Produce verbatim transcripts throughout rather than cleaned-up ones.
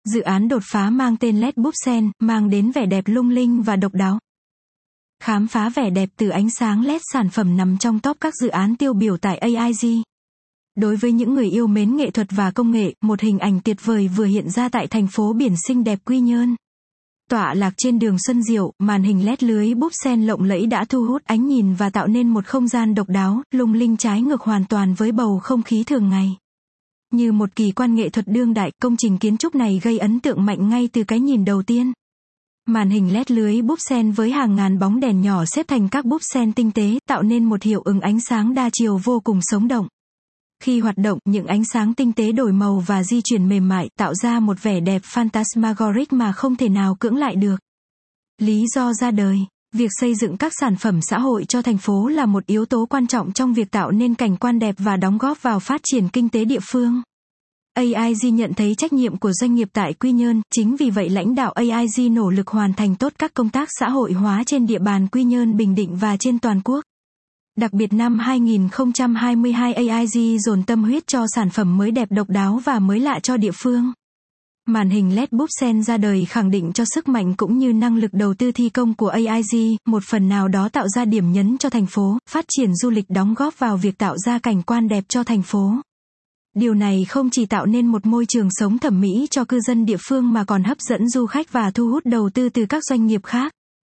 Dự án đột phá mang tên lét búp sen, mang đến vẻ đẹp lung linh và độc đáo. Khám phá vẻ đẹp từ ánh sáng lét, sản phẩm nằm trong top các dự án tiêu biểu tại a i giê. Đối với những người yêu mến nghệ thuật và công nghệ, một hình ảnh tuyệt vời vừa hiện ra tại thành phố biển xinh đẹp Quy Nhơn. Tọa lạc trên đường Xuân Diệu, màn hình lét lưới búp sen lộng lẫy đã thu hút ánh nhìn và tạo nên một không gian độc đáo, lung linh trái ngược hoàn toàn với bầu không khí thường ngày. Như một kỳ quan nghệ thuật đương đại, công trình kiến trúc này gây ấn tượng mạnh ngay từ cái nhìn đầu tiên. Màn hình lét lưới búp sen với hàng ngàn bóng đèn nhỏ xếp thành các búp sen tinh tế, tạo nên một hiệu ứng ánh sáng đa chiều vô cùng sống động. Khi hoạt động, những ánh sáng tinh tế đổi màu và di chuyển mềm mại, tạo ra một vẻ đẹp phantasmagoric mà không thể nào cưỡng lại được. Lý do ra đời. Việc xây dựng các sản phẩm xã hội cho thành phố là một yếu tố quan trọng trong việc tạo nên cảnh quan đẹp và đóng góp vào phát triển kinh tế địa phương. a i giê nhận thấy trách nhiệm của doanh nghiệp tại Quy Nhơn, chính vì vậy lãnh đạo a i giê nỗ lực hoàn thành tốt các công tác xã hội hóa trên địa bàn Quy Nhơn, Bình Định và trên toàn quốc. Đặc biệt năm hai nghìn không trăm hai mươi hai a i giê dồn tâm huyết cho sản phẩm mới đẹp, độc đáo và mới lạ cho địa phương. Màn hình lét búp sen ra đời khẳng định cho sức mạnh cũng như năng lực đầu tư thi công của a i giê, một phần nào đó tạo ra điểm nhấn cho thành phố, phát triển du lịch, đóng góp vào việc tạo ra cảnh quan đẹp cho thành phố. Điều này không chỉ tạo nên một môi trường sống thẩm mỹ cho cư dân địa phương mà còn hấp dẫn du khách và thu hút đầu tư từ các doanh nghiệp khác.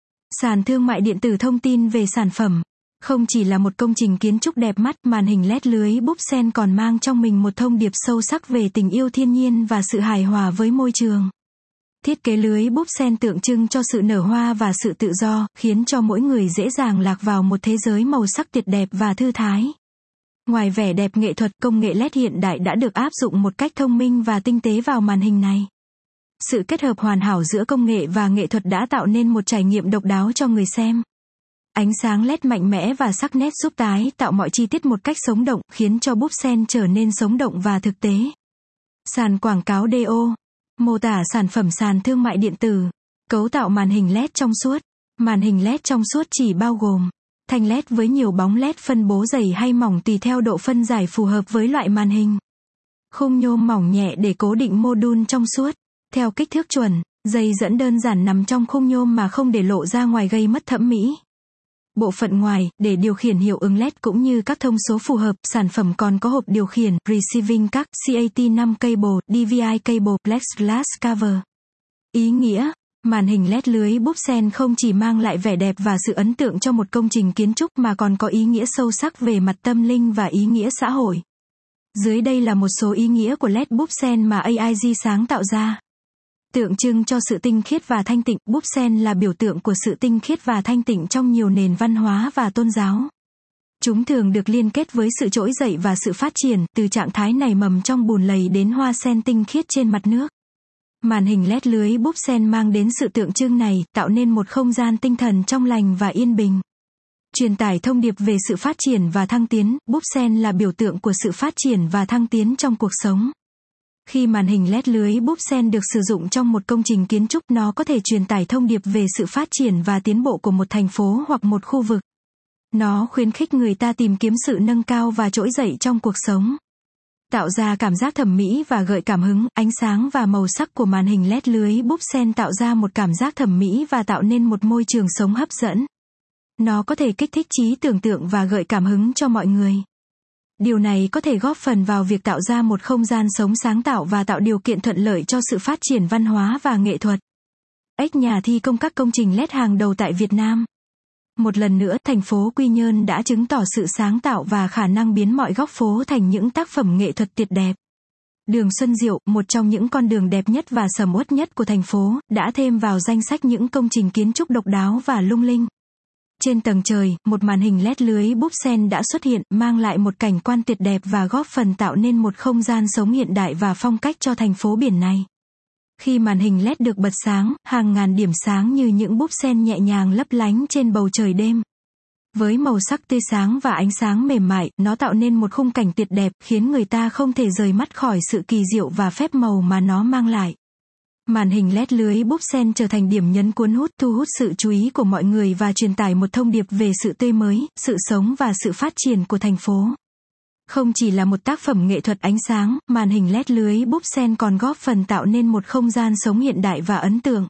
Sàn thương mại điện tử thông tin về sản phẩm. Không chỉ là một công trình kiến trúc đẹp mắt, màn hình lét lưới búp sen còn mang trong mình một thông điệp sâu sắc về tình yêu thiên nhiên và sự hài hòa với môi trường. Thiết kế lưới búp sen tượng trưng cho sự nở hoa và sự tự do, khiến cho mỗi người dễ dàng lạc vào một thế giới màu sắc tuyệt đẹp và thư thái. Ngoài vẻ đẹp nghệ thuật, công nghệ lét hiện đại đã được áp dụng một cách thông minh và tinh tế vào màn hình này. Sự kết hợp hoàn hảo giữa công nghệ và nghệ thuật đã tạo nên một trải nghiệm độc đáo cho người xem. Ánh sáng lét mạnh mẽ và sắc nét giúp tái tạo mọi chi tiết một cách sống động, khiến cho búp sen trở nên sống động và thực tế. Sàn quảng cáo đê ô. Mô tả sản phẩm sàn thương mại điện tử. Cấu tạo màn hình lét trong suốt. Màn hình lét trong suốt chỉ bao gồm thanh lét với nhiều bóng lét phân bố dày hay mỏng tùy theo độ phân giải phù hợp với loại màn hình. Khung nhôm mỏng nhẹ để cố định mô đun trong suốt. Theo kích thước chuẩn, dây dẫn đơn giản nằm trong khung nhôm mà không để lộ ra ngoài gây mất thẩm mỹ. Bộ phận ngoài, để điều khiển hiệu ứng lét cũng như các thông số phù hợp, sản phẩm còn có hộp điều khiển, receiving card, xê a tê năm cable, đê vê i cable, plexiglass cover. Ý nghĩa, màn hình lét lưới búp sen không chỉ mang lại vẻ đẹp và sự ấn tượng cho một công trình kiến trúc mà còn có ý nghĩa sâu sắc về mặt tâm linh và ý nghĩa xã hội. Dưới đây là một số ý nghĩa của lét búp sen mà a i giê sáng tạo ra. Tượng trưng cho sự tinh khiết và thanh tịnh, búp sen là biểu tượng của sự tinh khiết và thanh tịnh trong nhiều nền văn hóa và tôn giáo. Chúng thường được liên kết với sự trỗi dậy và sự phát triển, từ trạng thái nảy mầm trong bùn lầy đến hoa sen tinh khiết trên mặt nước. Màn hình lét lưới búp sen mang đến sự tượng trưng này, tạo nên một không gian tinh thần trong lành và yên bình. Truyền tải thông điệp về sự phát triển và thăng tiến, búp sen là biểu tượng của sự phát triển và thăng tiến trong cuộc sống. Khi màn hình lét lưới búp sen được sử dụng trong một công trình kiến trúc, nó có thể truyền tải thông điệp về sự phát triển và tiến bộ của một thành phố hoặc một khu vực. Nó khuyến khích người ta tìm kiếm sự nâng cao và trỗi dậy trong cuộc sống. Tạo ra cảm giác thẩm mỹ và gợi cảm hứng, ánh sáng và màu sắc của màn hình lét lưới búp sen tạo ra một cảm giác thẩm mỹ và tạo nên một môi trường sống hấp dẫn. Nó có thể kích thích trí tưởng tượng và gợi cảm hứng cho mọi người. Điều này có thể góp phần vào việc tạo ra một không gian sống sáng tạo và tạo điều kiện thuận lợi cho sự phát triển văn hóa và nghệ thuật. Ếch nhà thi công các công trình lét hàng đầu tại Việt Nam. Một lần nữa, thành phố Quy Nhơn đã chứng tỏ sự sáng tạo và khả năng biến mọi góc phố thành những tác phẩm nghệ thuật tuyệt đẹp. Đường Xuân Diệu, một trong những con đường đẹp nhất và sầm uất nhất của thành phố, đã thêm vào danh sách những công trình kiến trúc độc đáo và lung linh. Trên tầng trời, một màn hình lét lưới búp sen đã xuất hiện, mang lại một cảnh quan tuyệt đẹp và góp phần tạo nên một không gian sống hiện đại và phong cách cho thành phố biển này. Khi màn hình lét được bật sáng, hàng ngàn điểm sáng như những búp sen nhẹ nhàng lấp lánh trên bầu trời đêm. Với màu sắc tươi sáng và ánh sáng mềm mại, nó tạo nên một khung cảnh tuyệt đẹp, khiến người ta không thể rời mắt khỏi sự kỳ diệu và phép màu mà nó mang lại. Màn hình lét lưới búp sen trở thành điểm nhấn cuốn hút, thu hút sự chú ý của mọi người và truyền tải một thông điệp về sự tươi mới, sự sống và sự phát triển của thành phố. Không chỉ là một tác phẩm nghệ thuật ánh sáng, màn hình led lưới búp sen còn góp phần tạo nên một không gian sống hiện đại và ấn tượng.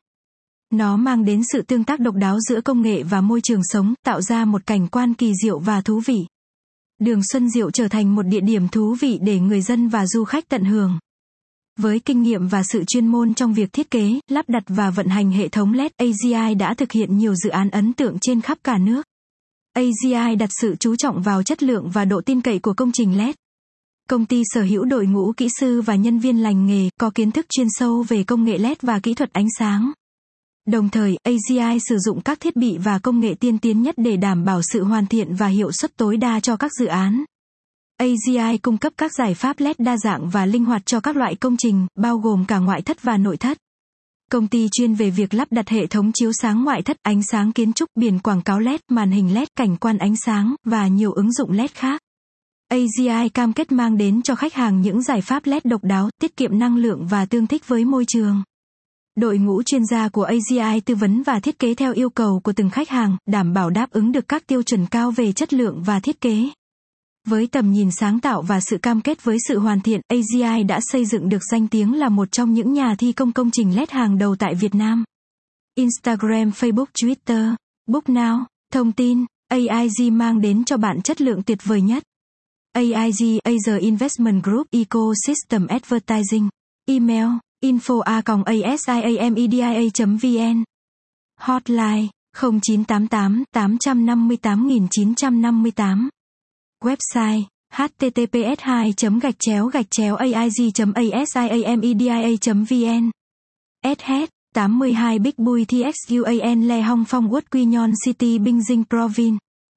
Nó mang đến sự tương tác độc đáo giữa công nghệ và môi trường sống, tạo ra một cảnh quan kỳ diệu và thú vị. Đường Xuân Diệu trở thành một địa điểm thú vị để người dân và du khách tận hưởng. Với kinh nghiệm và sự chuyên môn trong việc thiết kế, lắp đặt và vận hành hệ thống led, a giê i đã thực hiện nhiều dự án ấn tượng trên khắp cả nước. a giê i đặt sự chú trọng vào chất lượng và độ tin cậy của công trình led. Công ty sở hữu đội ngũ kỹ sư và nhân viên lành nghề, có kiến thức chuyên sâu về công nghệ led và kỹ thuật ánh sáng. Đồng thời, a giê i sử dụng các thiết bị và công nghệ tiên tiến nhất để đảm bảo sự hoàn thiện và hiệu suất tối đa cho các dự án. a giê i cung cấp các giải pháp led đa dạng và linh hoạt cho các loại công trình, bao gồm cả ngoại thất và nội thất. Công ty chuyên về việc lắp đặt hệ thống chiếu sáng ngoại thất, ánh sáng kiến trúc, biển quảng cáo led, màn hình led, cảnh quan ánh sáng, và nhiều ứng dụng led khác. a giê i cam kết mang đến cho khách hàng những giải pháp led độc đáo, tiết kiệm năng lượng và tương thích với môi trường. Đội ngũ chuyên gia của a giê i tư vấn và thiết kế theo yêu cầu của từng khách hàng, đảm bảo đáp ứng được các tiêu chuẩn cao về chất lượng và thiết kế. Với tầm nhìn sáng tạo và sự cam kết với sự hoàn thiện, a giê i đã xây dựng được danh tiếng là một trong những nhà thi công công trình led hàng đầu tại Việt Nam. Instagram, Facebook, Twitter, Booknow. Thông tin, a i giê mang đến cho bạn chất lượng tuyệt vời nhất. a i giê, Asia Investment Group, Ecosystem Advertising. Email, info a còng asiamedia chấm vn. Hotline, không chín tám tám, tám năm tám, chín năm tám. Website, h t t p s hai gạch chéo gạch chéo a i g chấm asiamedia chấm vn. Shed, tám mươi hai Big Bui Txuan Le Hong Phong Quất Quy Nhon City Binh Dinh Provin.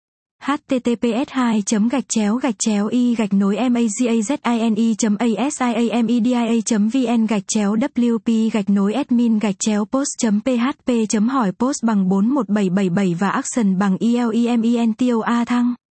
h t t p s hai gạch chéo gạch chéo y gạch nối magazine chấm asiamedia chấm vn gạch chéo wp gạch nối admin gạch chéo post chấm php chấm hỏi post bằng bốn một bảy bảy bảy và action bằng elementoa thăng.